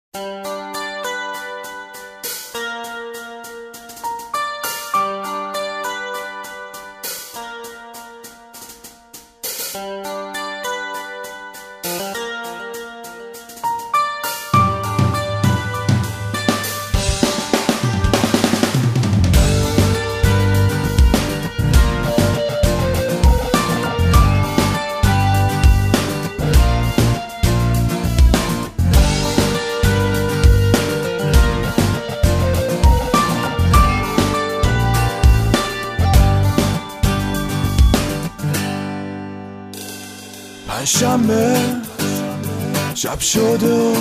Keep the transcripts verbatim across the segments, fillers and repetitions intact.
پنجشنبه شب شده و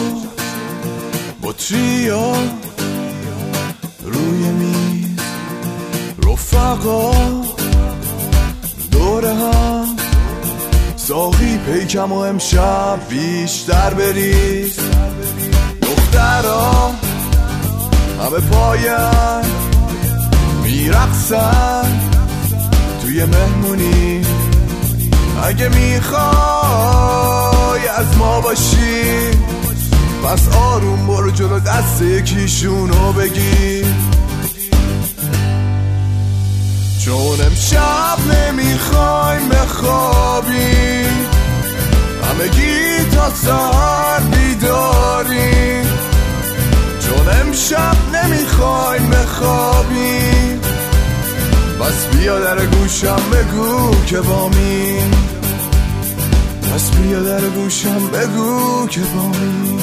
بطریا روی میز، رفقا دور هم، ساقی پیکم و امشب بیشتر بریز. دخترا همه پاین میرقصن توی مهمونی. اگه میخوای از ما باشی پس آروم برو جلو، دست یکیشونو بگیر. چون امشب نمیخوایم بخوابیم، همگی تا سهر بیداریم. چون امشب نمیخوایم بخوابیم، پس بیا در گوشم بگو که بامیم. پس بیا در گوشم بگو که بامیم.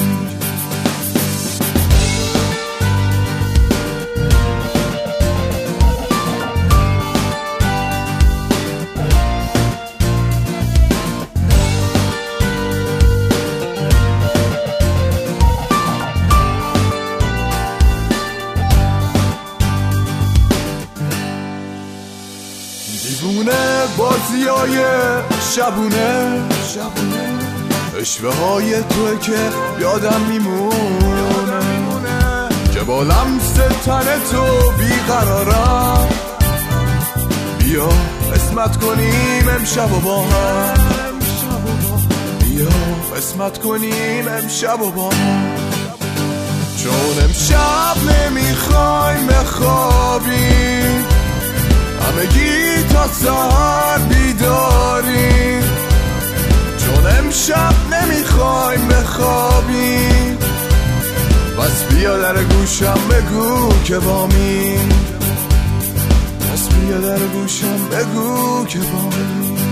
دیوونه بازیای شبونه شبونه، اشوه های توه که یادم میمونه، که با لمس تن تو بیقرارم. بیا قسمت کنیم امشب و با هم، بیا قسمت کنیم امشب و با هم. چون امشب نمیخوایم بخوابیم، همگی تا سهر بیداریم. چون امشب نمیخوایم بخوابیم، پس بیا در گوشم بگو که بامیم. پس بیا در گوشم بگو که بامیم.